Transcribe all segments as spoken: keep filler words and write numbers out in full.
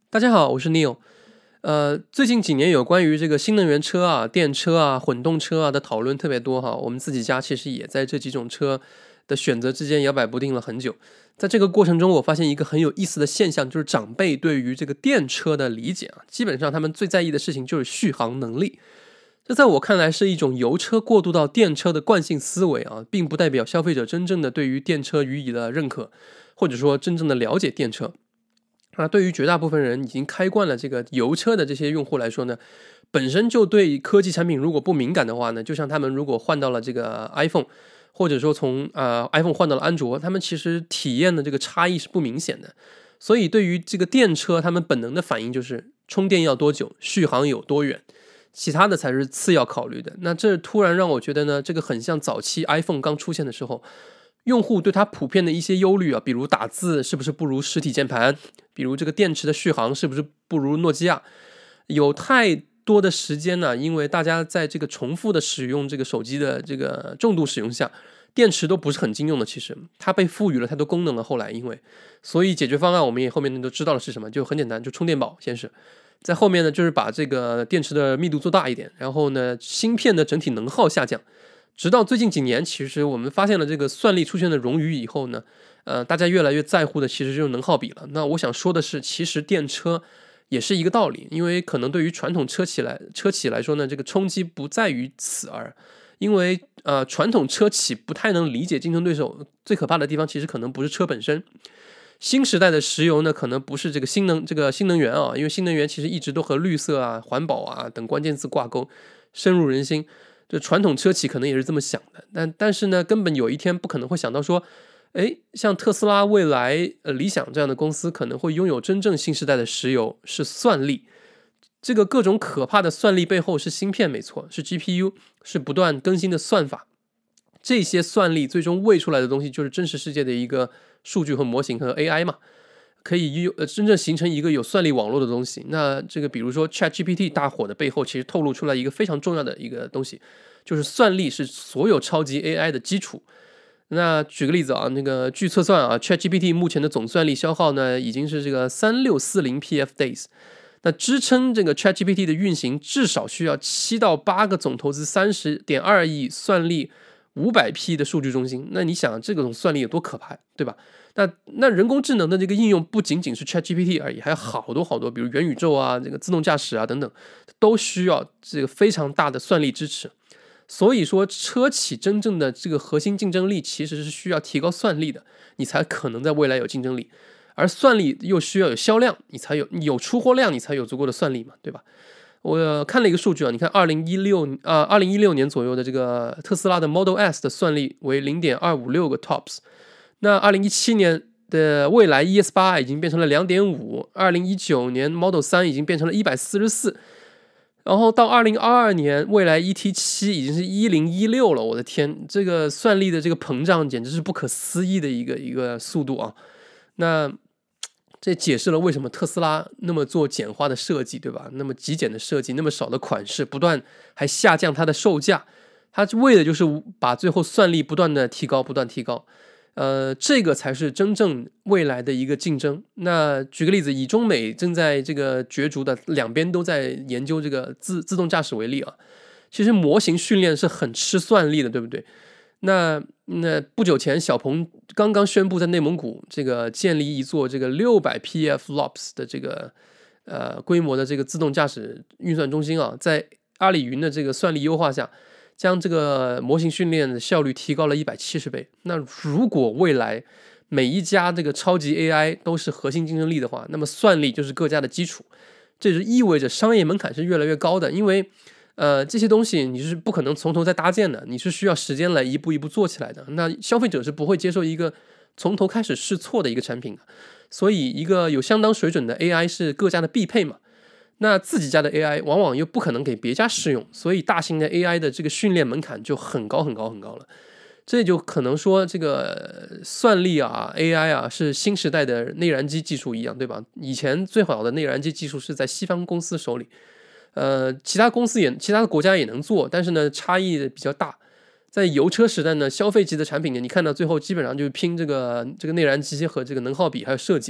大家好，我是 Neil。呃，最近几年有关于这个新能源车啊、电车啊、混动车啊的讨论特别多哈。我们自己家其实也在这几种车的选择之间摇摆不定了很久。在这个过程中，我发现一个很有意思的现象，就是长辈对于这个电车的理解啊，基本上他们最在意的事情就是续航能力。这在我看来是一种油车过渡到电车的惯性思维啊，并不代表消费者真正的对于电车予以了认可，或者说真正的了解电车。那对于绝大部分人已经开惯了这个油车的这些用户来说呢，本身就对科技产品如果不敏感的话呢，就像他们如果换到了这个 iPhone， 或者说从呃 iPhone 换到了安卓，他们其实体验的这个差异是不明显的。所以对于这个电车，他们本能的反应就是充电要多久，续航有多远，其他的才是次要考虑的。那这突然让我觉得呢，这个很像早期 iPhone 刚出现的时候，用户对它普遍的一些忧虑啊，比如打字是不是不如实体键盘，比如这个电池的续航是不是不如诺基亚，有太多的时间呢，因为大家在这个重复的使用这个手机的这个重度使用下，电池都不是很经用的。其实它被赋予了太多功能了，后来因为所以解决方案我们也后面都知道了是什么，就很简单，就充电宝先是。在后面呢，就是把这个电池的密度做大一点，然后呢，芯片的整体能耗下降。直到最近几年，其实我们发现了这个算力出现了冗余以后呢，呃，大家越来越在乎的其实就是能耗比了。那我想说的是，其实电车也是一个道理，因为可能对于传统车企来车企来说呢，这个冲击不在于此而，因为呃，传统车企不太能理解竞争对手，最可怕的地方其实可能不是车本身。新时代的石油呢，可能不是这个新能这个新能源啊，因为新能源其实一直都和绿色啊、环保啊等关键字挂钩，深入人心。这传统车企可能也是这么想的，但但是呢，根本有一天不可能会想到说，哎，像特斯拉、蔚来、呃理想这样的公司可能会拥有真正新时代的石油，是算力。这个各种可怕的算力背后是芯片，没错，是 G P U， 是不断更新的算法。这些算力最终喂出来的东西就是真实世界的一个数据和模型和 A I 嘛，可以有、呃、真正形成一个有算力网络的东西。那这个比如说 ChatGPT 大火的背后，其实透露出来一个非常重要的一个东西，就是算力是所有超级 A I 的基础。那举个例子啊，那个据测算啊 ，ChatGPT 目前的总算力消耗呢，已经是这个三六四零 P F days。那支撑这个 ChatGPT 的运行，至少需要七到八个总投资三十点二亿算力五百 P 的数据中心。那你想这种算力有多可怕，对吧？那那人工智能的这个应用不仅仅是 ChatGPT 而已，还有好多好多，比如元宇宙啊、这个自动驾驶啊等等，都需要这个非常大的算力支持。所以说，车企真正的这个核心竞争力其实是需要提高算力的，你才可能在未来有竞争力。而算力又需要有销量，你才有有出货量，你才有足够的算力嘛，对吧？我看了一个数据啊，你看二零一六啊，二零一六年左右的这个特斯拉的 Model S 的算力为 零点二五六个 tops， 那二零一七年的蔚来 E S 八 已经变成了 两点五， 二零一九年 Model 三已经变成了一百四十四，然后到二零二二年蔚来 E T 七 已经是一零一六了，我的天，这个算力的这个膨胀简直是不可思议的一个一个速度啊。那这解释了为什么特斯拉那么做简化的设计，对吧？那么极简的设计，那么少的款式，不断还下降它的售价，它为的就是把最后算力不断的提高，不断提高。呃，这个才是真正未来的一个竞争。那举个例子，以中美正在这个角逐的两边都在研究这个自自动驾驶为例啊，其实模型训练是很吃算力的，对不对？那那不久前，小鹏刚刚宣布在内蒙古这个建立一座这个六百 P F Flops 的这个呃规模的这个自动驾驶运算中心啊，在阿里云的这个算力优化下，将这个模型训练的效率提高了一百七十倍。那如果未来每一家这个超级 A I 都是核心竞争力的话，那么算力就是各家的基础，这就意味着商业门槛是越来越高的，因为呃，这些东西你是不可能从头再搭建的，你是需要时间来一步一步做起来的。那消费者是不会接受一个从头开始试错的一个产品的，所以一个有相当水准的 A I 是各家的必配嘛。那自己家的 A I 往往又不可能给别家试用，所以大型的 A I 的这个训练门槛就很高很高很高了。这就可能说这个算力啊 A I 啊是新时代的内燃机技术一样，对吧？以前最好的内燃机技术是在西方公司手里，呃，其他公司也其他的国家也能做，但是呢差异比较大。在油车时代呢，消费级的产品呢，你看到最后基本上就是拼这个这个内燃机和这个能耗比还有设计。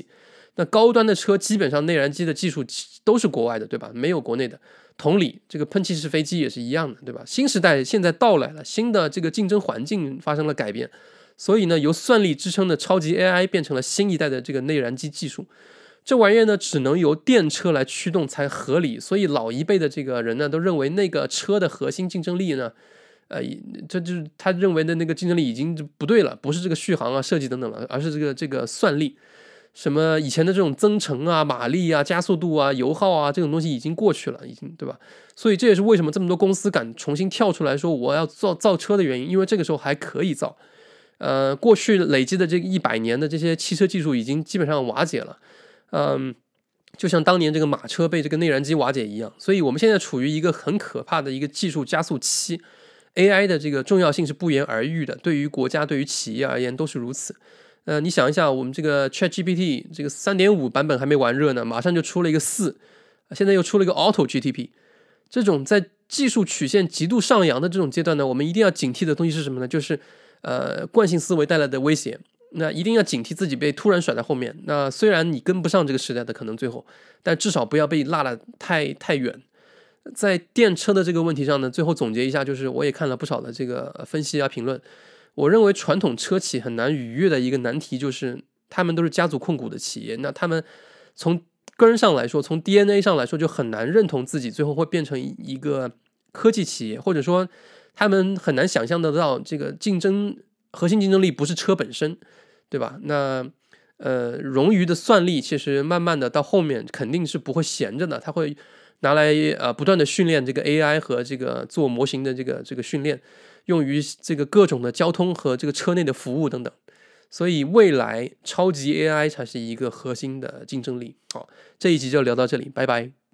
那高端的车基本上内燃机的技术都是国外的，对吧？没有国内的。同理，这个喷气式飞机也是一样的，对吧？新时代现在到来了，新的这个竞争环境发生了改变，所以呢，由算力支撑的超级 A I 变成了新一代的这个内燃机技术。这玩意儿呢，只能由电车来驱动才合理，所以老一辈的这个人呢，都认为那个车的核心竞争力呢，呃，这就是他认为的那个竞争力已经不对了，不是这个续航啊、设计等等了，而是这个这个算力。什么以前的这种增程啊、马力啊、加速度啊、油耗啊这种东西已经过去了，已经对吧？所以这也是为什么这么多公司敢重新跳出来说我要造造车的原因，因为这个时候还可以造。呃，过去累积的这个一百年的这些汽车技术已经基本上瓦解了，嗯，就像当年这个马车被这个内燃机瓦解一样。所以我们现在处于一个很可怕的一个技术加速期 ，A I 的这个重要性是不言而喻的，对于国家、对于企业而言都是如此。呃，你想一下，我们这个 ChatGPT 这个 三点五 版本还没玩热呢，马上就出了一个四，现在又出了一个 AutoGTP。这种在技术曲线极度上扬的这种阶段呢，我们一定要警惕的东西是什么呢？就是呃惯性思维带来的威胁。那一定要警惕自己被突然甩在后面。那虽然你跟不上这个时代的可能最后，但至少不要被落得太太远。在电车的这个问题上呢，最后总结一下，就是我也看了不少的这个分析啊评论。我认为传统车企很难逾越的一个难题就是，他们都是家族控股的企业，那他们从根上来说，从 D N A 上来说，就很难认同自己最后会变成一个科技企业，或者说他们很难想象得到这个竞争核心竞争力不是车本身，对吧？那呃，冗余的算力其实慢慢的到后面肯定是不会闲着的，它会拿来呃不断的训练这个 A I 和这个做模型的这个这个训练。用于这个各种的交通和这个车内的服务等等，所以未来超级 A I 才是一个核心的竞争力。好，这一集就聊到这里，拜拜。